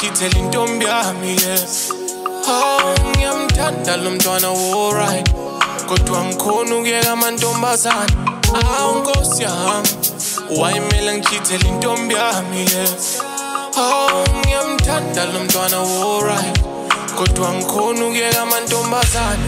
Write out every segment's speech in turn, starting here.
ngithela intombi yami yes ngiyamthanda lo mntwana alright kodwa ngikhona ukuyeka amantombazane Nkosi yami wayimela ngithela intombi yami yes ngiyamthanda lo mntwana alright kodwa ngikhona ukuyeka amantombazane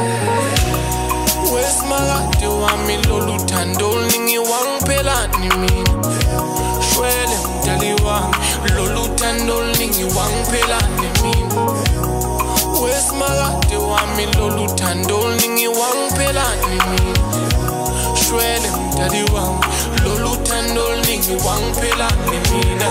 Wesimakade wami lolu thando oluningi wangiphelani mina Shwele mdali wami lolu thando oluningi wangiphelani mina Wesimakade wami lolu thando oluningi wangiphelani mina Shwele mdali wami lolu thando oluningi wangiphelani mina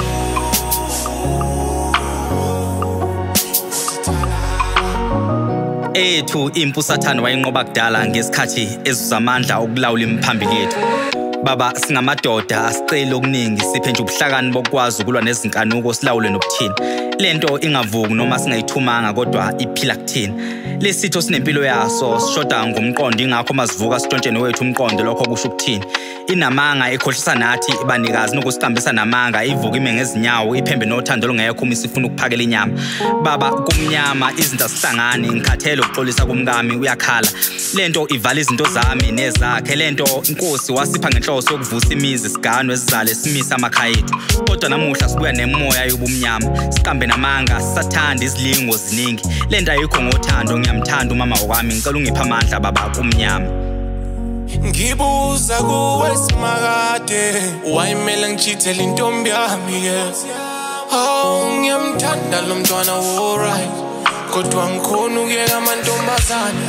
Ethu impusathane wayinqoba kudala ngesikhathi ezuzamandla okulawula imphambili yethu Baba singamadoda asicela okuningi siphe nje ubuhlakani bokwazi ukulwa nezinkanuko silawule nokuthini lento ingavuki noma singayithumanga kodwa iphila kuthini lesitho sinempilo yaso sishoda ngomqondo ingakho masivuka sithontshene wethu umqondo lokho kusho ukuthini inamanga ekhohlisa nathi ibanikazi nokusihambisa namanga ivuka ime ngezinyawo iphembe nothando longekho uma sifuna ukuphakela inyama baba kumnyama izinto asihlangani ngikhathele ukuxolisa kumkami uyakhala lento ivala izinto zami nezakhe lento inkosi wasipha ngenhloso yokuvusa imizi sigano esizale simisa amakhaya ethu kodwa namuhla sibuya nemoya yobumnyama siqambe namanga sisathanda izilingo ziningi lento ayikho ngothando ngiyamthanda umama wami ngicela ungipha amandla baba kumnyama Ngibuza kuwe simakade wayimela ngithela intombi yami yes ngiyamthanda lo mntwana alright kodwa ngikhona ukuyeka amantombazane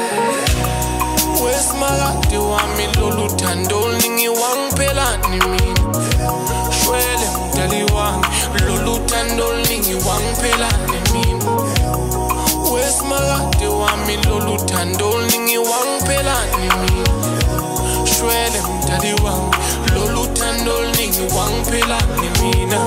Wesimakade wami lolu thando oluningi wangiphelani mina Shwele mdali wami lolu thando oluningi wangiphelani mina Wesimakade wami lolu thando oluningi wangiphelani mina Shwele mdali wami lolu thando oluningi wangiphelani mina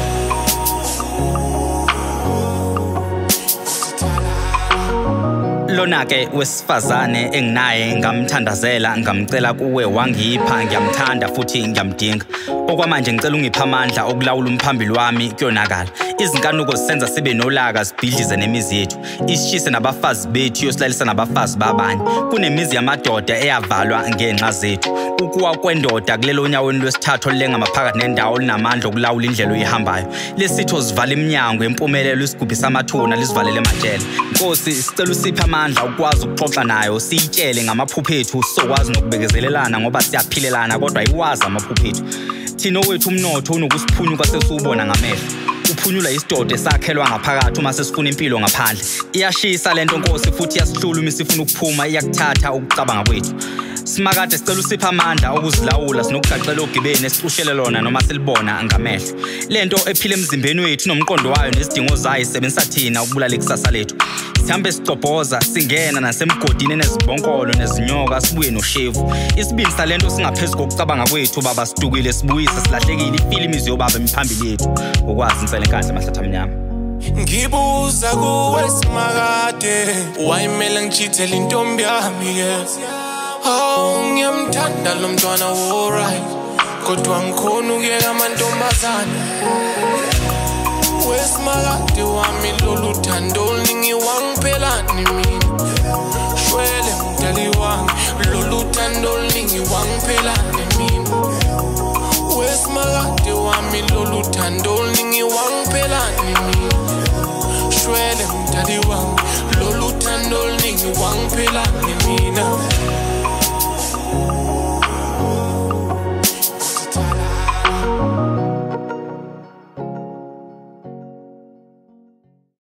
Lona ke wesifazane enginaye ngamthandazela ngamcela kuwe wangipha ngiyamthanda futhi ngiyamdinga okwamanje ngicela ungipha amandla okulawula umphambili wami kuyonakala izinkanuko sisenza sibe nolaka sibhidlize nemizi yethu isishise nabafazi bethu yosilalisa nabafazi babanye kunemizi yamadoda eyavalwa ngenxa zethu ukuwa kwendoda kulelo nyaweni lwesithathu olenga maphakathi nendawo linamandla okulawula indlela oyihambayo lesitho sivala iminyango empumelelo isigubhisa amathuna lisivalele emajele Nkosi sicela usiphe amandla ukwazi ukuxoxa nayo siyitshele ngamaphupho ethu sokwazi nokubekezelelana ngoba siyaphilelana kodwa ayiwazi amaphupho ethu thina owethu umnotho unokusiphunyuka sesubona ngamehlo uphunyula isidoda esakhelwa ngaphakathi uma sesifuna impilo ngaphandle iyashisa lento Nkosi futhi iyasihlula uma sifuna ukuphuma iyakuthatha ukucabanga kwethu simakade sicela usipha amandla okuzilawula sinokugacela ogibeni esicushele lona noma silibona ngamehlo lento ephile emzimbeni wethu nomqondo wayo nezidingo zayo isebenzisa thina ukubulala ikusasa lethu sihambe sicobhoza singena nasemgodini nezibonkolo nezinyoka sibuye noshevu isibindi salento singaphezulu kokucabanga kwethu baba sidukile sibuyise silahlekile ifilimu yobaba emphambili yethu ukwazi insele enkandla mahlathi amnyama Ngibuza kuwe simakade wayimela ngithela intombi yami yes ngiyamthanda lo mntwana alright kodwa ngikhona ukuyeka amantombazane Wesimakade wami lolu thando oluningi wangiphelani mina Shwele mdali wami lolu thando oluningi wangiphelani mina